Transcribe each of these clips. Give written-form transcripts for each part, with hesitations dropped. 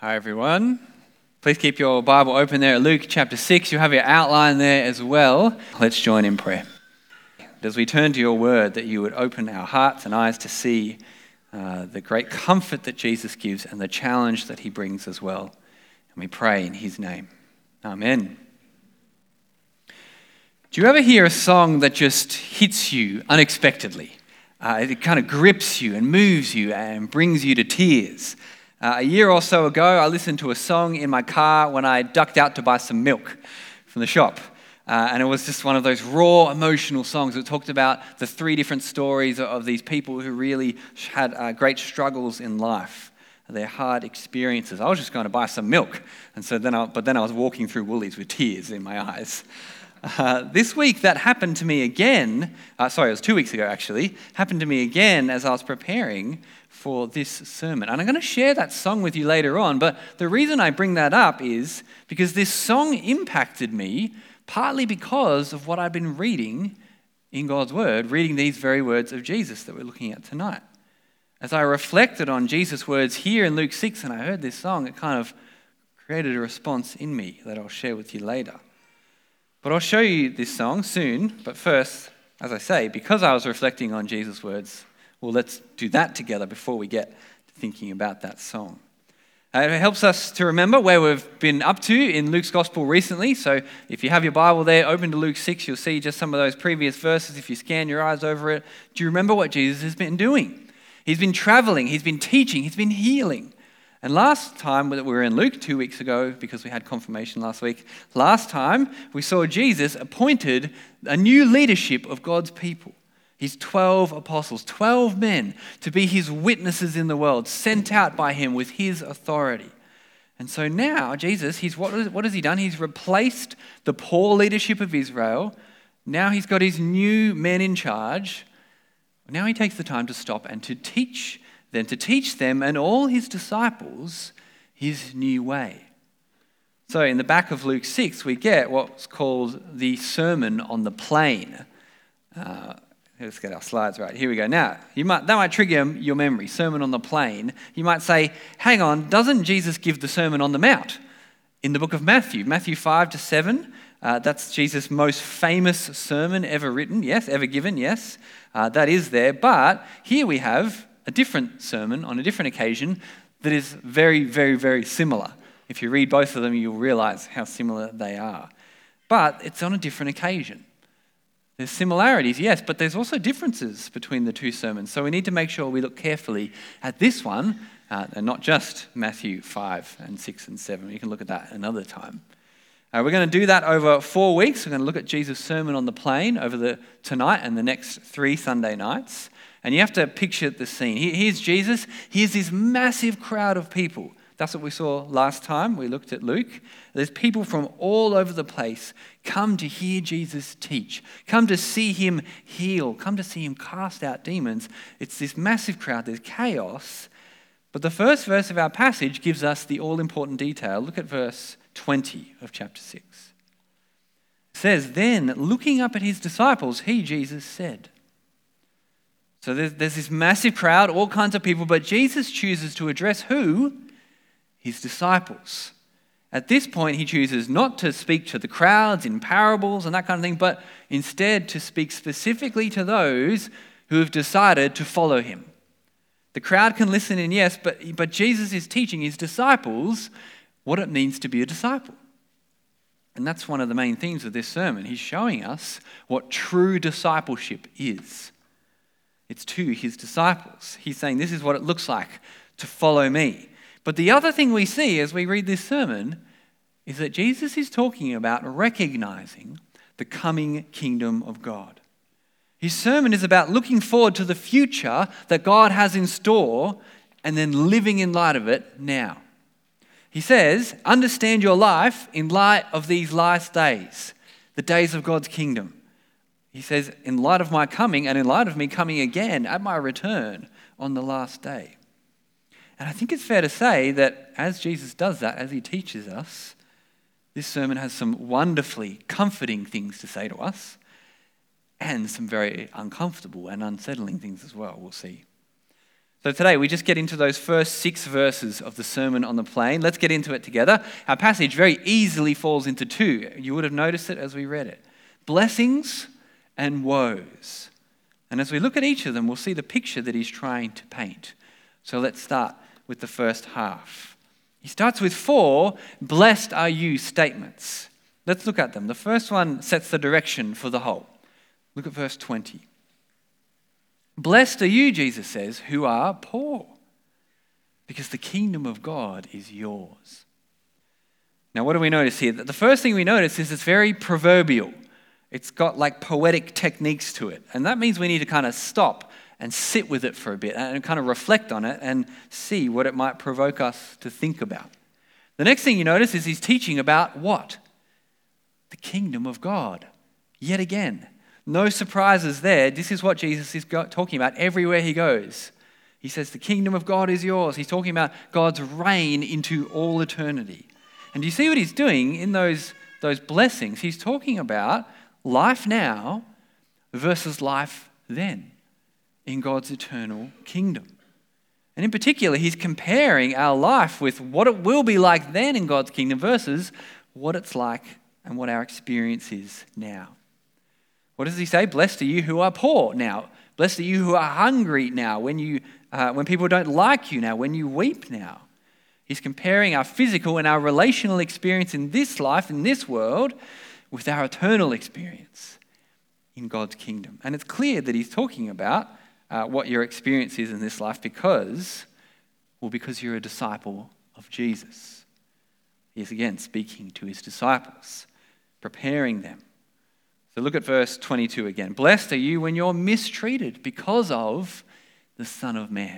Hi everyone. Please keep your Bible open there at Luke chapter 6. You'll have your outline there as well. Let's join in prayer. As we turn to your word, that you would open our hearts and eyes to see the great comfort that Jesus gives and the challenge that he brings as well. And we pray in his name. Amen. Do you ever hear a song that just hits you unexpectedly? It kind of grips you and moves you and brings you to tears. A year or so ago, I listened to a song in my car when I ducked out to buy some milk from the shop. And it was just one of those raw, emotional songs. It talked about the three different stories of these people who really had great struggles in life, their hard experiences. I was just going to buy some milk. And so then I was walking through Woolies with tears in my eyes. This week, that happened to me again. It was 2 weeks ago, actually. Happened to me again as I was preparing for this sermon. And I'm going to share that song with you later on, but the reason I bring that up is because this song impacted me partly because of what I've been reading in God's Word, reading these very words of Jesus that we're looking at tonight. As I reflected on Jesus' words here in Luke 6 and I heard this song, it kind of created a response in me that I'll share with you later. But I'll show you this song soon, but first, as I say, because I was reflecting on Jesus' words, well, let's do that together before we get to thinking about that song. It helps us to remember where we've been up to in Luke's Gospel recently. So if you have your Bible there, open to Luke 6, you'll see just some of those previous verses. If you scan your eyes over it, do you remember what Jesus has been doing? He's been traveling, he's been teaching, he's been healing. And last time that we were in Luke 2 weeks ago, because we had confirmation last week, last time we saw Jesus appointed a new leadership of God's people. His 12 apostles, 12 men to be his witnesses in the world, sent out by him with his authority. And so now Jesus, what has he done? He's replaced the poor leadership of Israel. Now he's got his new men in charge. Now he takes the time to stop and to teach them and all his disciples his new way. So in the back of Luke 6, we get what's called the Sermon on the Plain. Let's get our slides right. Here we go. Now, that might trigger your memory, Sermon on the Plain. You might say, hang on, doesn't Jesus give the Sermon on the Mount in the book of Matthew? Matthew 5-7, that's Jesus' most famous sermon ever written, yes, ever given, yes. That is there. But here we have a different sermon on a different occasion that is very, very, very similar. If you read both of them, you'll realize how similar they are. But it's on a different occasion. There's similarities, yes, but there's also differences between the two sermons. So we need to make sure we look carefully at this one, and not just Matthew 5 and 6 and 7. You can look at that another time. We're going to do that over 4 weeks. We're going to look at Jesus' Sermon on the Plain over tonight and the next 3 Sunday nights. And you have to picture the scene. Here's Jesus. Here's this massive crowd of people. That's what we saw last time we looked at Luke. There's people from all over the place come to hear Jesus teach, come to see him heal, come to see him cast out demons. It's this massive crowd. There's chaos. But the first verse of our passage gives us the all-important detail. Look at verse 20 of chapter 6. It says, "Then, looking up at his disciples, he, Jesus, said." So there's this massive crowd, all kinds of people, but Jesus chooses to address who? His disciples. At this point, he chooses not to speak to the crowds in parables and that kind of thing, but instead to speak specifically to those who have decided to follow him. The crowd can listen in, yes, but Jesus is teaching his disciples what it means to be a disciple. And that's one of the main themes of this sermon. He's showing us what true discipleship is. It's to his disciples. He's saying this is what it looks like to follow me. But the other thing we see as we read this sermon is that Jesus is talking about recognizing the coming kingdom of God. His sermon is about looking forward to the future that God has in store and then living in light of it now. He says, understand your life in light of these last days, the days of God's kingdom. He says, in light of my coming and in light of me coming again at my return on the last day. And I think it's fair to say that as Jesus does that, as he teaches us, this sermon has some wonderfully comforting things to say to us and some very uncomfortable and unsettling things as well, we'll see. So today we just get into those first 6 verses of the Sermon on the Plain. Let's get into it together. Our passage very easily falls into 2. You would have noticed it as we read it. Blessings and woes. And as we look at each of them, we'll see the picture that he's trying to paint. So let's start with the first half. He starts with 4 blessed are you statements. Let's look at them. The first one sets the direction for the whole. Look at verse 20. Blessed are you, Jesus says, who are poor, because the kingdom of God is yours. Now, what do we notice here? The first thing we notice is it's very proverbial. It's got like poetic techniques to it. And that means we need to kind of stop and sit with it for a bit and kind of reflect on it and see what it might provoke us to think about. The next thing you notice is he's teaching about what? The kingdom of God. Yet again. No surprises there. This is what Jesus is talking about everywhere he goes. He says the kingdom of God is yours. He's talking about God's reign into all eternity. And do you see what he's doing in those blessings? He's talking about life now versus life then in God's eternal kingdom. And in particular, he's comparing our life with what it will be like then in God's kingdom versus what it's like and what our experience is now. What does he say? Blessed are you who are poor now. Blessed are you who are hungry now, when people don't like you now, when you weep now. He's comparing our physical and our relational experience in this life, in this world, with our eternal experience in God's kingdom. And it's clear that he's talking about what your experience is in this life because you're a disciple of Jesus. He's again speaking to his disciples, preparing them. So look at verse 22 again. Blessed are you when you're mistreated because of the Son of Man.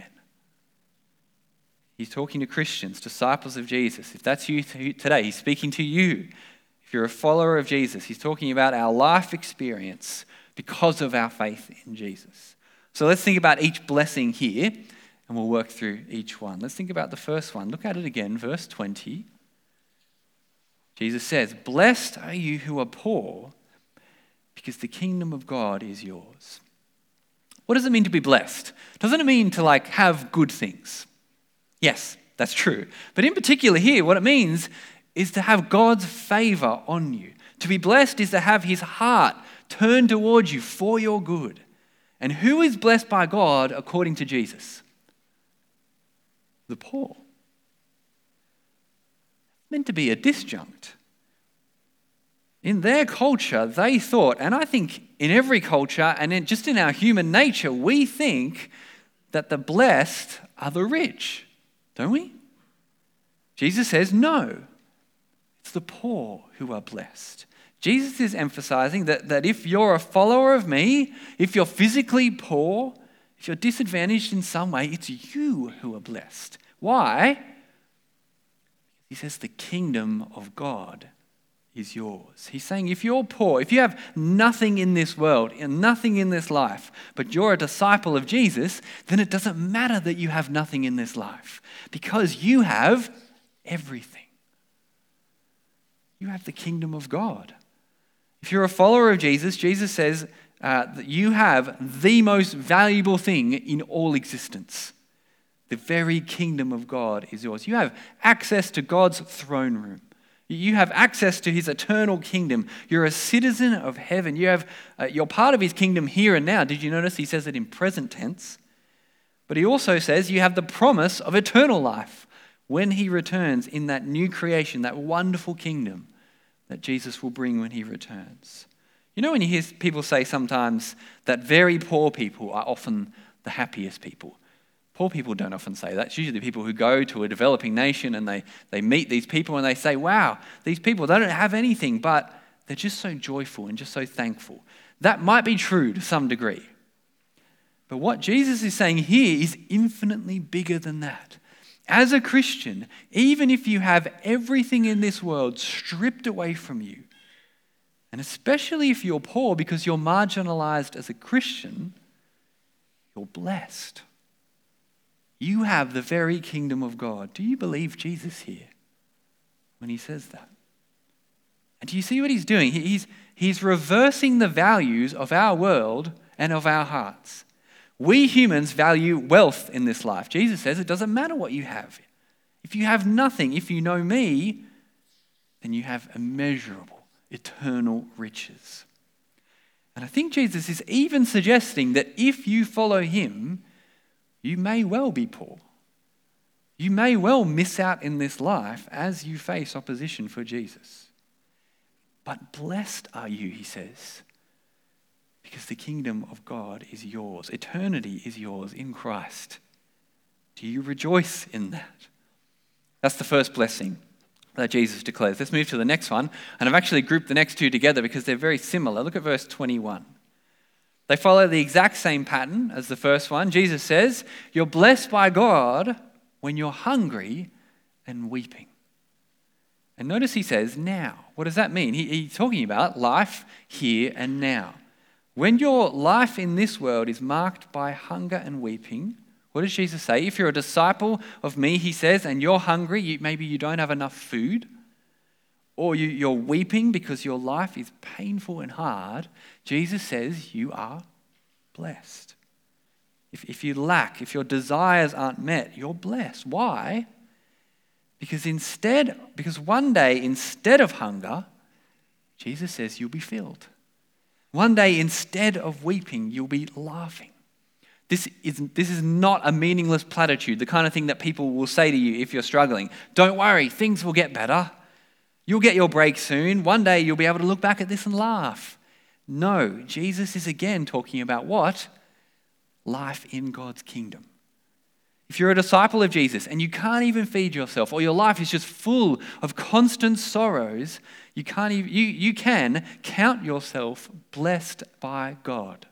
He's talking to Christians, disciples of Jesus. If that's you today, he's speaking to you. If you're a follower of Jesus, he's talking about our life experience because of our faith in Jesus. So let's think about each blessing here, and we'll work through each one. Let's think about the first one. Look at it again, verse 20. Jesus says, blessed are you who are poor, because the kingdom of God is yours. What does it mean to be blessed? Doesn't it mean to have good things? Yes, that's true. But in particular here, what it means is to have God's favor on you. To be blessed is to have his heart turned towards you for your good. And who is blessed by God according to Jesus? The poor. Meant to be a disjunct. In their culture, they thought, and I think in every culture and just in our human nature, we think that the blessed are the rich, don't we? Jesus says, no, it's the poor who are blessed. Jesus is emphasizing that if you're a follower of me, if you're physically poor, if you're disadvantaged in some way, it's you who are blessed. Why? He says the kingdom of God is yours. He's saying if you're poor, if you have nothing in this world and nothing in this life, but you're a disciple of Jesus, then it doesn't matter that you have nothing in this life because you have everything. You have the kingdom of God. If you're a follower of Jesus, Jesus says that you have the most valuable thing in all existence. The very kingdom of God is yours. You have access to God's throne room. You have access to his eternal kingdom. You're a citizen of heaven. You're part of his kingdom here and now. Did you notice he says it in present tense? But he also says you have the promise of eternal life when he returns in that new creation, that wonderful kingdom that Jesus will bring when he returns. You know when you hear people say sometimes that very poor people are often the happiest people? Poor people don't often say that. It's usually people who go to a developing nation and they meet these people and they say, wow, these people, they don't have anything, but they're just so joyful and just so thankful. That might be true to some degree. But what Jesus is saying here is infinitely bigger than that. As a Christian, even if you have everything in this world stripped away from you, and especially if you're poor because you're marginalized as a Christian, you're blessed. You have the very kingdom of God. Do you believe Jesus here when he says that? And do you see what he's doing? He's reversing the values of our world and of our hearts. We humans value wealth in this life. Jesus says it doesn't matter what you have. If you have nothing, if you know me, then you have immeasurable, eternal riches. And I think Jesus is even suggesting that if you follow him, you may well be poor. You may well miss out in this life as you face opposition for Jesus. But blessed are you, he says, because the kingdom of God is yours. Eternity is yours in Christ. Do you rejoice in that? That's the first blessing that Jesus declares. Let's move to the next one. And I've actually grouped the next two together because they're very similar. Look at verse 21. They follow the exact same pattern as the first one. Jesus says, you're blessed by God when you're hungry and weeping. And notice he says, now. What does that mean? He's talking about life here and now. When your life in this world is marked by hunger and weeping, what does Jesus say? If you're a disciple of me, he says, and you're hungry, maybe you don't have enough food, or you're weeping because your life is painful and hard, Jesus says you are blessed. If you lack, if your desires aren't met, you're blessed. Why? Because one day, instead of hunger, Jesus says you'll be filled. One day, instead of weeping, you'll be laughing. This is not a meaningless platitude, the kind of thing that people will say to you if you're struggling. Don't worry, things will get better. You'll get your break soon. One day you'll be able to look back at this and laugh. No, Jesus is again talking about what? Life in God's kingdom. If you're a disciple of Jesus and you can't even feed yourself, or your life is just full of constant sorrows, you can count yourself blessed by God.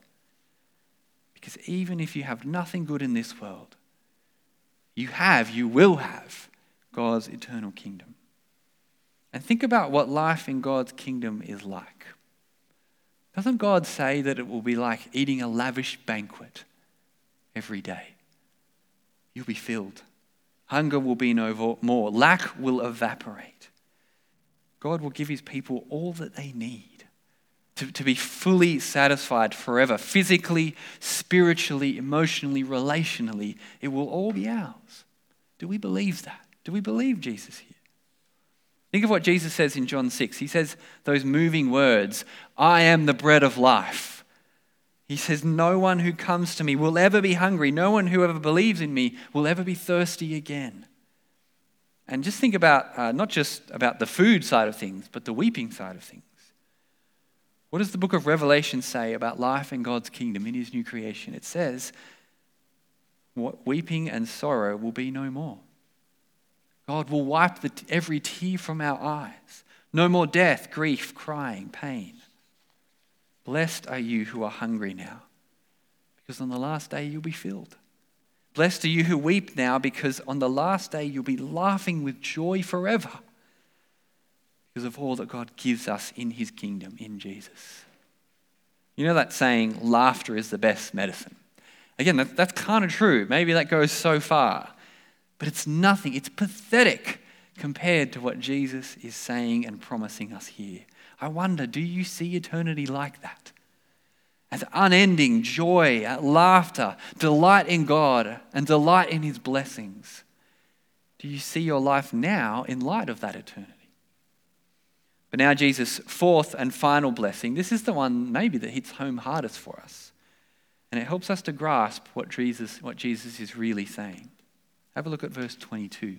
Because even if you have nothing good in this world, you will have God's eternal kingdom. And think about what life in God's kingdom is like. Doesn't God say that it will be like eating a lavish banquet every day? You'll be filled. Hunger will be no more. Lack will evaporate. God will give his people all that they need to be fully satisfied forever. Physically, spiritually, emotionally, relationally, it will all be ours. Do we believe that? Do we believe Jesus here? Think of what Jesus says in John 6. He says those moving words, I am the bread of life. He says, no one who comes to me will ever be hungry. No one who ever believes in me will ever be thirsty again. And just think about, not just about the food side of things, but the weeping side of things. What does the book of Revelation say about life in God's kingdom, in his new creation? It says, what weeping and sorrow will be no more. God will wipe every tear from our eyes. No more death, grief, crying, pain. Blessed are you who are hungry now, because on the last day you'll be filled. Blessed are you who weep now, because on the last day you'll be laughing with joy forever, because of all that God gives us in his kingdom, in Jesus. You know that saying, laughter is the best medicine. Again, that's kind of true. Maybe that goes so far. But it's nothing. It's pathetic compared to what Jesus is saying and promising us here. I wonder, do you see eternity like that? As unending joy, laughter, delight in God, and delight in his blessings. Do you see your life now in light of that eternity? But now Jesus' fourth and final blessing, this is the one maybe that hits home hardest for us. And it helps us to grasp what Jesus is really saying. Have a look at verse 22.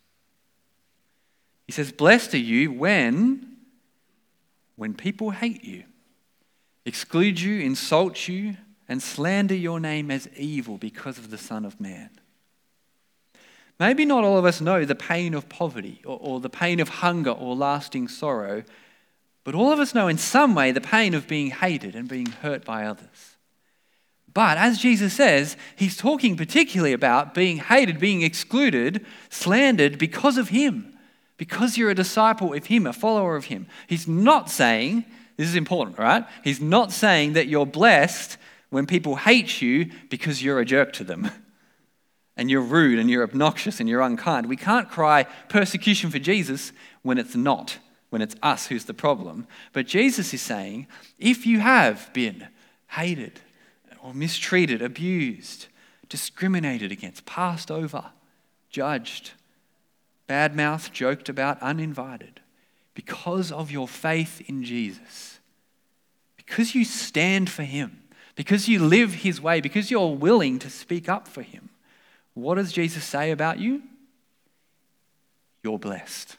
He says, blessed are you when people hate you, exclude you, insult you, and slander your name as evil because of the Son of Man. Maybe not all of us know the pain of poverty or the pain of hunger or lasting sorrow, but all of us know in some way the pain of being hated and being hurt by others. But as Jesus says, he's talking particularly about being hated, being excluded, slandered because of him, because you're a disciple of him, a follower of him. He's not saying, this is important, right? He's not saying that you're blessed when people hate you because you're a jerk to them and you're rude and you're obnoxious and you're unkind. We can't cry persecution for Jesus when it's us who's the problem. But Jesus is saying, if you have been hated, or mistreated, abused, discriminated against, passed over, judged, bad-mouthed, joked about, uninvited. Because of your faith in Jesus, because you stand for him, because you live his way, because you're willing to speak up for him, what does Jesus say about you? You're blessed.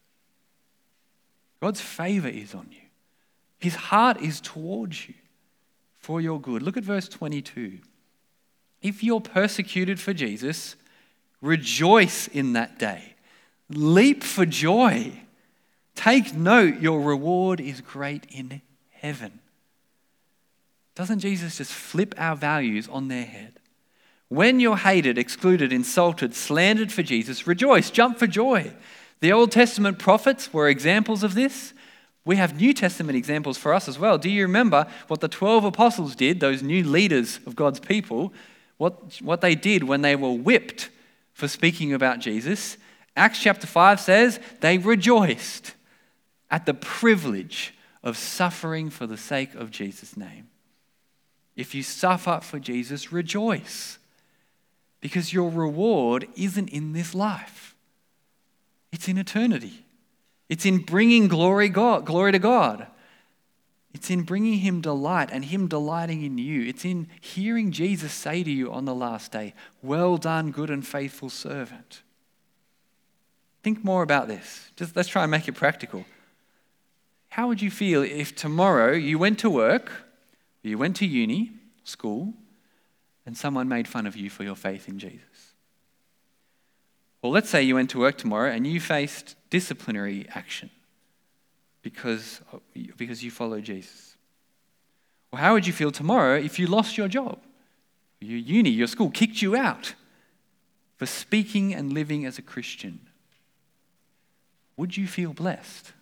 God's favor is on you. His heart is towards you for your good. Look at verse 22. If you're persecuted for Jesus, rejoice in that day. Leap for joy. Take note, your reward is great in heaven. Doesn't Jesus just flip our values on their head? When you're hated, excluded, insulted, slandered for Jesus, rejoice, jump for joy. The Old Testament prophets were examples of this. We have New Testament examples for us as well. Do you remember what the 12 apostles did, those new leaders of God's people, what they did when they were whipped for speaking about Jesus? Acts chapter 5 says they rejoiced at the privilege of suffering for the sake of Jesus' name. If you suffer for Jesus, rejoice, because your reward isn't in this life. It's in eternity. It's in bringing glory to God. It's in bringing him delight and him delighting in you. It's in hearing Jesus say to you on the last day, "Well done, good and faithful servant." Think more about this. Just let's try and make it practical. How would you feel if tomorrow you went to work, you went to uni, school, and someone made fun of you for your faith in Jesus? Well, let's say you went to work tomorrow and you faced disciplinary action because you follow Jesus. Well, how would you feel tomorrow if you lost your job? Your uni, your school kicked you out for speaking and living as a Christian? Would you feel blessed?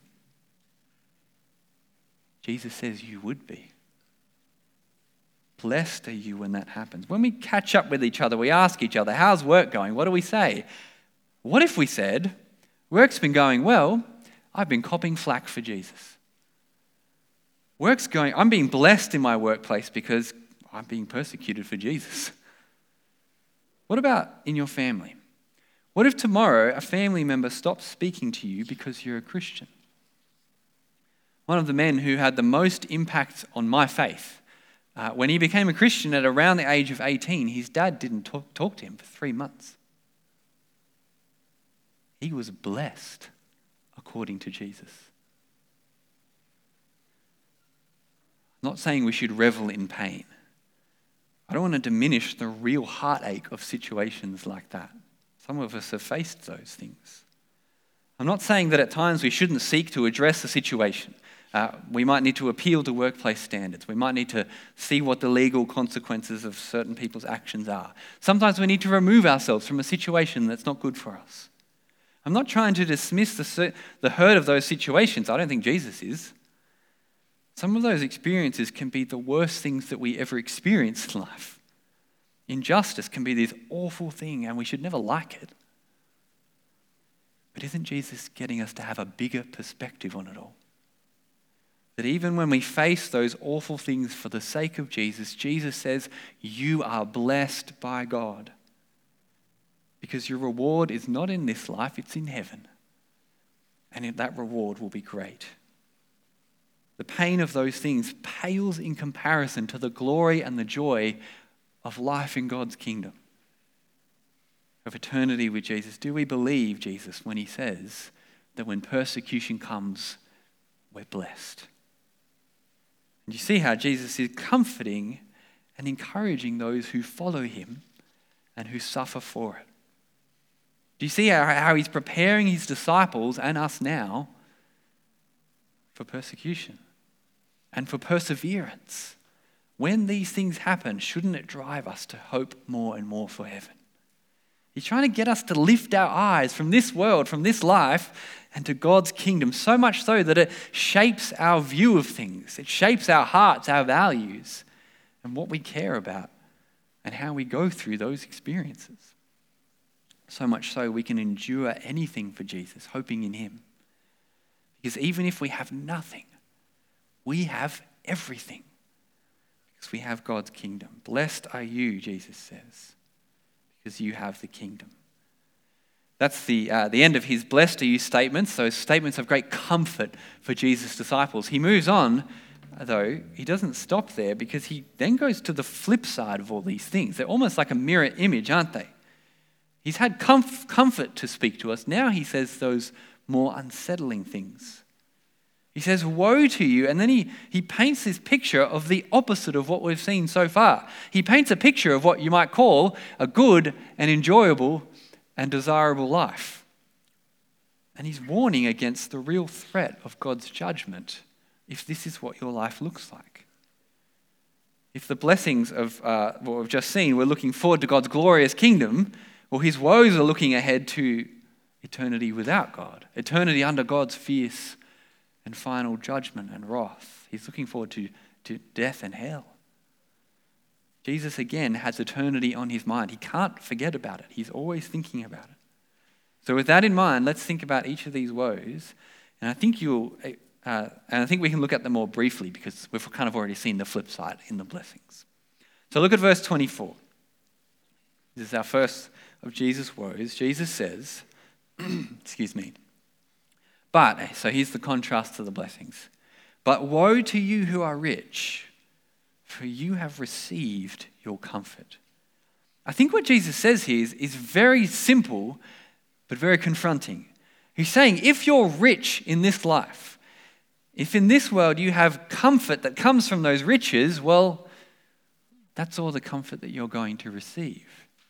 Jesus says you would be. Blessed are you when that happens. When we catch up with each other, we ask each other, how's work going? What do we say? What if we said, work's been going well, I've been copping flack for Jesus. I'm being blessed in my workplace because I'm being persecuted for Jesus. What about in your family? What if tomorrow a family member stops speaking to you because you're a Christian? One of the men who had the most impact on my faith, when he became a Christian at around the age of 18, his dad didn't talk to him for 3 months. He was blessed according to Jesus. I'm not saying we should revel in pain. I don't want to diminish the real heartache of situations like that. Some of us have faced those things. I'm not saying that at times we shouldn't seek to address the situation. We might need to appeal to workplace standards. We might need to see what the legal consequences of certain people's actions are. Sometimes we need to remove ourselves from a situation that's not good for us. I'm not trying to dismiss the hurt of those situations. I don't think Jesus is. Some of those experiences can be the worst things that we ever experience in life. Injustice can be this awful thing and we should never like it. But isn't Jesus getting us to have a bigger perspective on it all? That even when we face those awful things for the sake of Jesus, Jesus says, you are blessed by God. Because your reward is not in this life, it's in heaven. And that reward will be great. The pain of those things pales in comparison to the glory and the joy of life in God's kingdom, of eternity with Jesus. Do we believe Jesus when he says that when persecution comes, we're blessed? And you see how Jesus is comforting and encouraging those who follow him and who suffer for it. Do you see how he's preparing his disciples and us now for persecution and for perseverance? When these things happen, shouldn't it drive us to hope more and more for heaven? He's trying to get us to lift our eyes from this world, from this life, and to God's kingdom, so much so that it shapes our view of things. It shapes our hearts, our values, and what we care about, and how we go through those experiences. So much so we can endure anything for Jesus, hoping in him. Because even if we have nothing, we have everything. because we have God's kingdom. Blessed are you, Jesus says, because you have the kingdom. That's the end of his blessed are you statements, those statements of great comfort for Jesus' disciples. He moves on, though. He doesn't stop there because he then goes to the flip side of all these things. They're almost like a mirror image, aren't they? He's had comfort to speak to us. Now he says those more unsettling things. He says, woe to you, and then he paints this picture of the opposite of what we've seen so far. He paints a picture of what you might call a good and enjoyable and desirable life. And he's warning against the real threat of God's judgment if this is what your life looks like. If the blessings of what we've just seen, we're looking forward to God's glorious kingdom, well, his woes are looking ahead to eternity without God, eternity under God's fierce and final judgment and wrath. He's looking forward to death and hell. Jesus, again, has eternity on his mind. He can't forget about it. He's always thinking about it. So with that in mind, let's think about each of these woes. And I think we can look at them more briefly because we've kind of already seen the flip side in the blessings. So look at verse 24. This is our first of Jesus' woes. Jesus says, excuse me, but, so here's the contrast to the blessings. But woe to you who are rich, for you have received your comfort. I think what Jesus says here is very simple, but very confronting. He's saying, if you're rich in this life, if in this world you have comfort that comes from those riches, well, that's all the comfort that you're going to receive.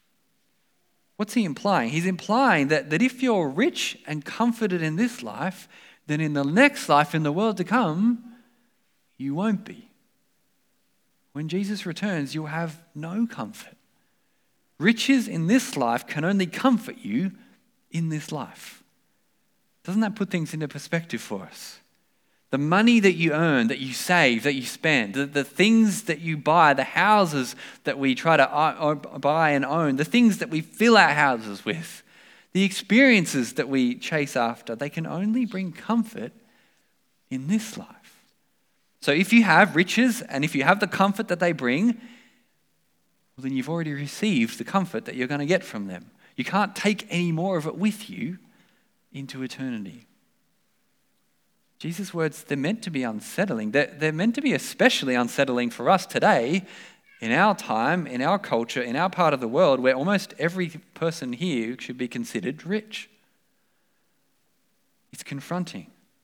What's he implying? He's implying that if you're rich and comforted in this life, then in the next life, in the world to come, you won't be. When Jesus returns, you'll have no comfort. Riches in this life can only comfort you in this life. Doesn't that put things into perspective for us? The money that you earn, that you save, that you spend, the things that you buy, the houses that we try to buy and own, the things that we fill our houses with, the experiences that we chase after, they can only bring comfort in this life. So if you have riches and if you have the comfort that they bring, well, then you've already received the comfort that you're going to get from them. You can't take any more of it with you into eternity. Jesus' words, they're meant to be unsettling. They're meant to be especially unsettling for us today, in our time, in our culture, in our part of the world, where almost every person here should be considered rich. It's confronting.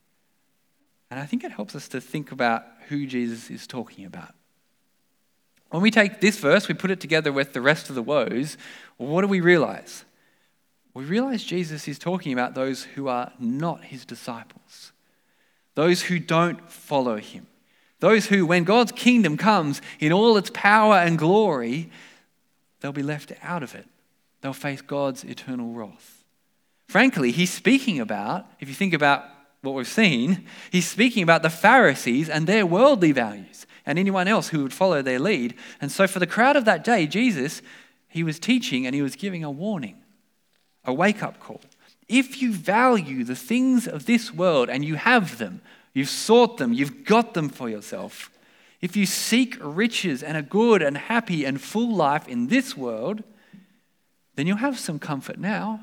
And I think it helps us to think about who Jesus is talking about. When we take this verse, we put it together with the rest of the woes, well, what do we realize? We realize Jesus is talking about those who are not his disciples. Those who don't follow him. Those who, when God's kingdom comes in all its power and glory, they'll be left out of it. They'll face God's eternal wrath. Frankly, he's speaking about, if you think about what we've seen, he's speaking about the Pharisees and their worldly values and anyone else who would follow their lead. And so for the crowd of that day, Jesus, he was teaching and he was giving a warning, a wake-up call. If you value the things of this world and you have them, you've sought them, you've got them for yourself, if you seek riches and a good and happy and full life in this world, then you'll have some comfort now,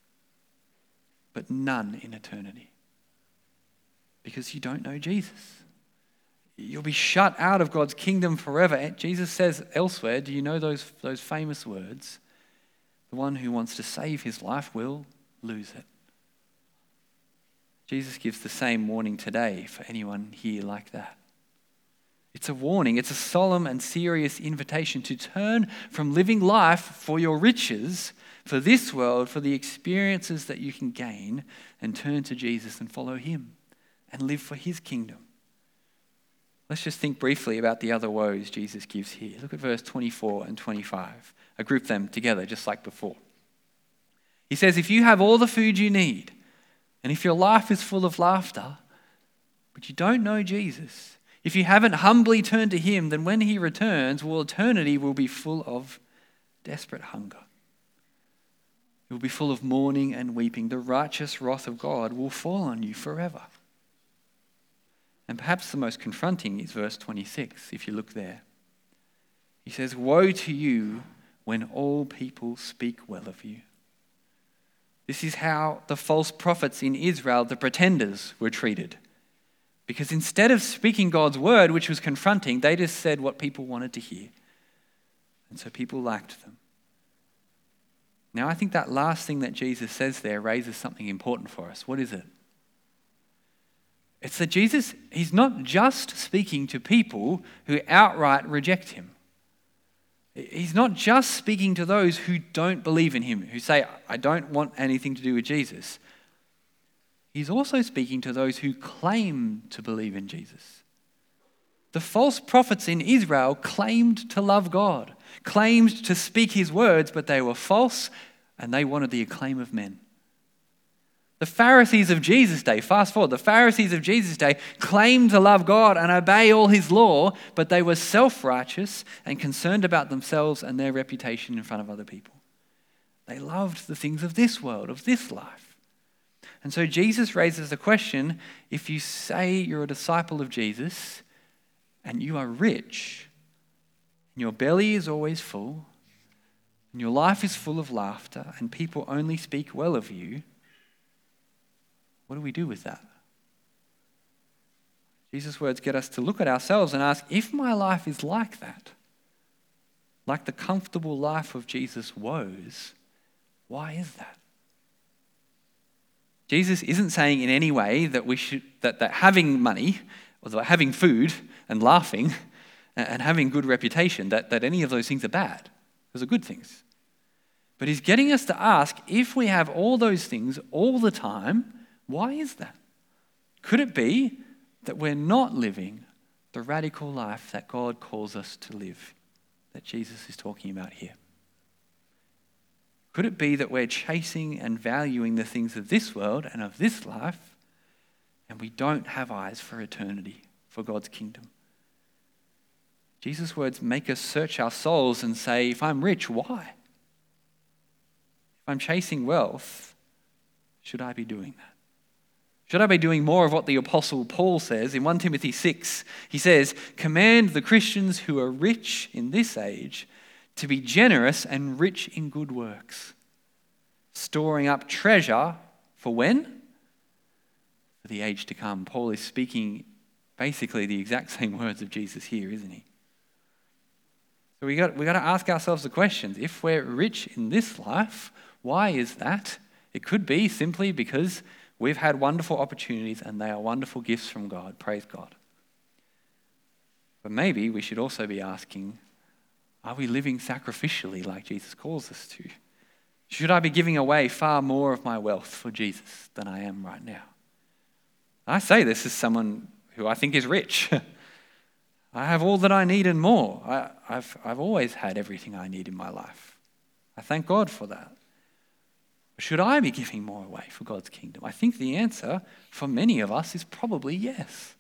but none in eternity. Because you don't know Jesus. You'll be shut out of God's kingdom forever. And Jesus says elsewhere, do you know those famous words? The one who wants to save his life will lose it. Jesus gives the same warning today for anyone here like that. It's a warning. It's a solemn and serious invitation to turn from living life for your riches, for this world, for the experiences that you can gain, and turn to Jesus and follow him and live for his kingdom. Let's just think briefly about the other woes Jesus gives here. Look at verse 24 and 25. I group them together just like before. He says, if you have all the food you need, and if your life is full of laughter, but you don't know Jesus, if you haven't humbly turned to him, then when he returns, well, eternity will be full of desperate hunger. It will be full of mourning and weeping. The righteous wrath of God will fall on you forever. And perhaps the most confronting is verse 26, if you look there. He says, "Woe to you when all people speak well of you." This is how the false prophets in Israel, the pretenders, were treated. Because instead of speaking God's word, which was confronting, they just said what people wanted to hear. And so people liked them. Now, I think that last thing that Jesus says there raises something important for us. What is it? It's that Jesus, he's not just speaking to people who outright reject him. He's not just speaking to those who don't believe in him, who say, "I don't want anything to do with Jesus." He's also speaking to those who claim to believe in Jesus. The false prophets in Israel claimed to love God, claimed to speak his words, but they were false and they wanted the acclaim of men. The Pharisees of Jesus' day, fast forward, the Pharisees of Jesus' day claimed to love God and obey all his law, but they were self-righteous and concerned about themselves and their reputation in front of other people. They loved the things of this world, of this life. And so Jesus raises the question, if you say you're a disciple of Jesus and you are rich, and your belly is always full, and your life is full of laughter, and people only speak well of you, what do we do with that? Jesus' words get us to look at ourselves and ask, if my life is like that, like the comfortable life of Jesus' woes, why is that? Jesus isn't saying in any way that we should that having money, or that having food and laughing and having good reputation, that any of those things are bad. Those are good things. But he's getting us to ask, if we have all those things all the time, why is that? Could it be that we're not living the radical life that God calls us to live, that Jesus is talking about here? Could it be that we're chasing and valuing the things of this world and of this life, and we don't have eyes for eternity, for God's kingdom? Jesus' words make us search our souls and say, if I'm rich, why? If I'm chasing wealth, should I be doing that? Should I be doing more of what the Apostle Paul says in 1 Timothy 6? He says, "Command the Christians who are rich in this age to be generous and rich in good works, storing up treasure for when? For the age to come." Paul is speaking basically the exact same words of Jesus here, isn't he? So we got to ask ourselves the questions. If we're rich in this life, why is that? It could be simply because we've had wonderful opportunities and they are wonderful gifts from God. Praise God. But maybe we should also be asking, are we living sacrificially like Jesus calls us to? Should I be giving away far more of my wealth for Jesus than I am right now? I say this as someone who I think is rich. I have all that I need and more. I've always had everything I need in my life. I thank God for that. Should I be giving more away for God's kingdom? I think the answer for many of us is probably yes.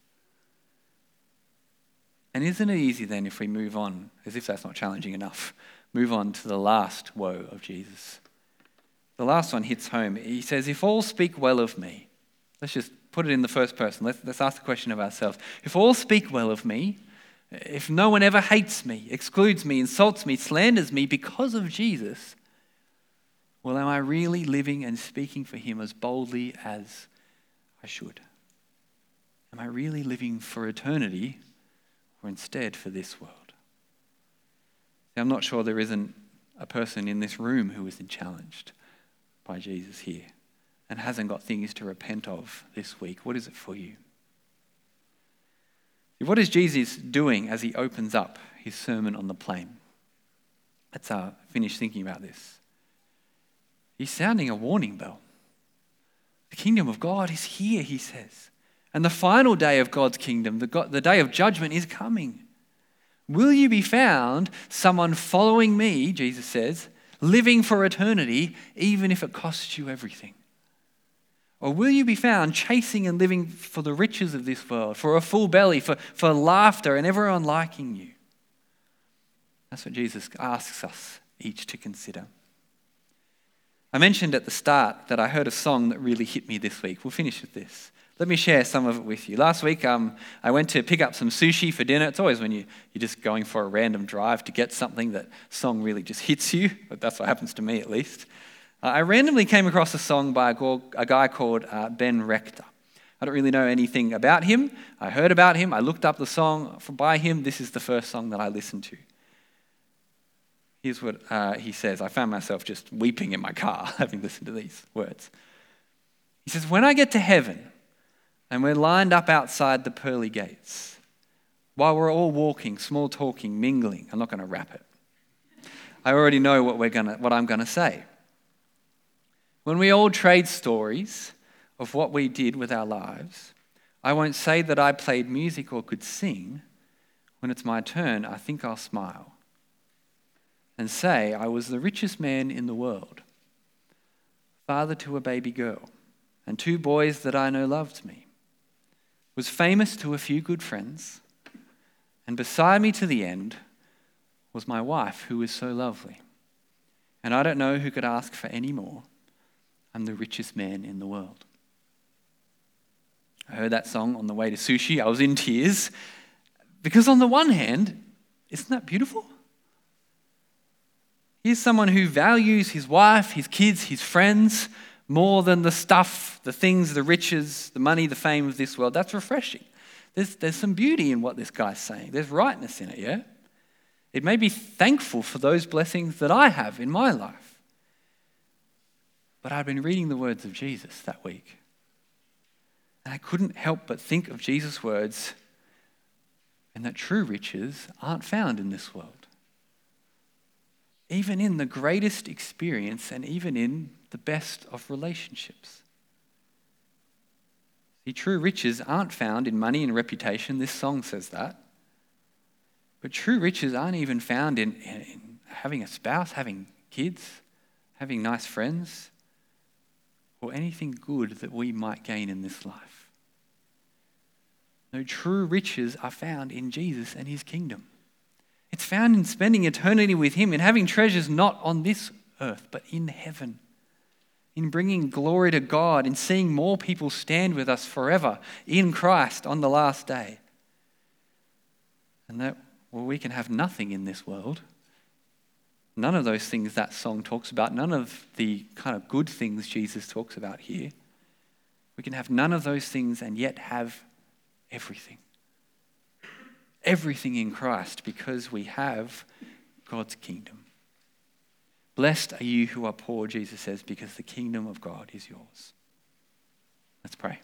And isn't it easy then if we move on, as if that's not challenging enough, move on to the last woe of Jesus? The last one hits home. He says, if all speak well of me, let's just put it in the first person. Let's ask the question of ourselves. If all speak well of me, if no one ever hates me, excludes me, insults me, slanders me because of Jesus, well, am I really living and speaking for him as boldly as I should? Am I really living for eternity or instead for this world? Now, I'm not sure there isn't a person in this room who isn't challenged by Jesus here and hasn't got things to repent of this week. What is it for you? What is Jesus doing as he opens up his sermon on the plain? Let's finish thinking about this. He's sounding a warning bell. The kingdom of God is here, he says. And the final day of God's kingdom, the day of judgment, is coming. Will you be found someone following me, Jesus says, living for eternity, even if it costs you everything? Or will you be found chasing and living for the riches of this world, for a full belly, for laughter and everyone liking you? That's what Jesus asks us each to consider. I mentioned at the start that I heard a song that really hit me this week. We'll finish with this. Let me share some of it with you. Last week, I went to pick up some sushi for dinner. It's always when you're just going for a random drive to get something that song really just hits you. But that's what happens to me, at least. I randomly came across a song by a guy called Ben Rector. I don't really know anything about him. I heard about him. I looked up the song by him. This is the first song that I listened to. Here's what he says. I found myself just weeping in my car having listened to these words. He says, "When I get to heaven, and we're lined up outside the pearly gates, while we're all walking, small talking, mingling." I'm not going to rap it. I already know what I'm going to say. "When we all trade stories of what we did with our lives, I won't say that I played music or could sing. When it's my turn, I think I'll smile and say I was the richest man in the world, father to a baby girl, and 2 boys that I know loved me, was famous to a few good friends, and beside me to the end was my wife who was so lovely. And I don't know who could ask for any more. I'm the richest man in the world." I heard that song on the way to sushi. I was in tears because on the one hand, isn't that beautiful? Here's someone who values his wife, his kids, his friends more than the stuff, the things, the riches, the money, the fame of this world. That's refreshing. There's some beauty in what this guy's saying. There's rightness in it, yeah? It made me thankful for those blessings that I have in my life. But I'd been reading the words of Jesus that week, and I couldn't help but think of Jesus' words, and that true riches aren't found in this world. Even in the greatest experience and even in the best of relationships. See, true riches aren't found in money and reputation. This song says that. But true riches aren't even found in having a spouse, having kids, having nice friends, or anything good that we might gain in this life. No, true riches are found in Jesus and his kingdom. It's found in spending eternity with him, in having treasures not on this earth, but in heaven. In bringing glory to God, in seeing more people stand with us forever in Christ on the last day. And that, well, we can have nothing in this world. None of those things that song talks about, none of the kind of good things Jesus talks about here. We can have none of those things and yet have everything. Everything in Christ because we have God's kingdom. Blessed are you who are poor, Jesus says, because the kingdom of God is yours. Let's pray.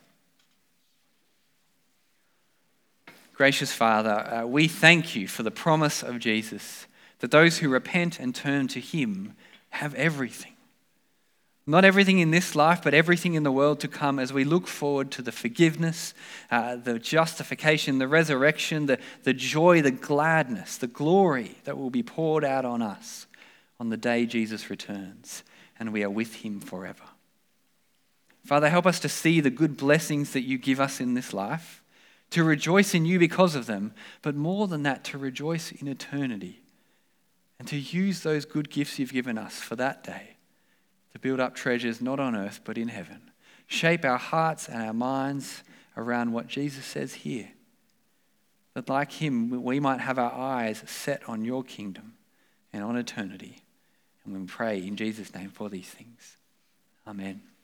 Gracious Father, we thank you for the promise of Jesus that those who repent and turn to him have everything. Not everything in this life, but everything in the world to come as we look forward to the forgiveness, the justification, the resurrection, the joy, the gladness, the glory that will be poured out on us on the day Jesus returns and we are with him forever. Father, help us to see the good blessings that you give us in this life, to rejoice in you because of them, but more than that, to rejoice in eternity and to use those good gifts you've given us for that day to build up treasures not on earth but in heaven. Shape our hearts and our minds around what Jesus says here. That like him, we might have our eyes set on your kingdom and on eternity. And we pray in Jesus' name for these things. Amen.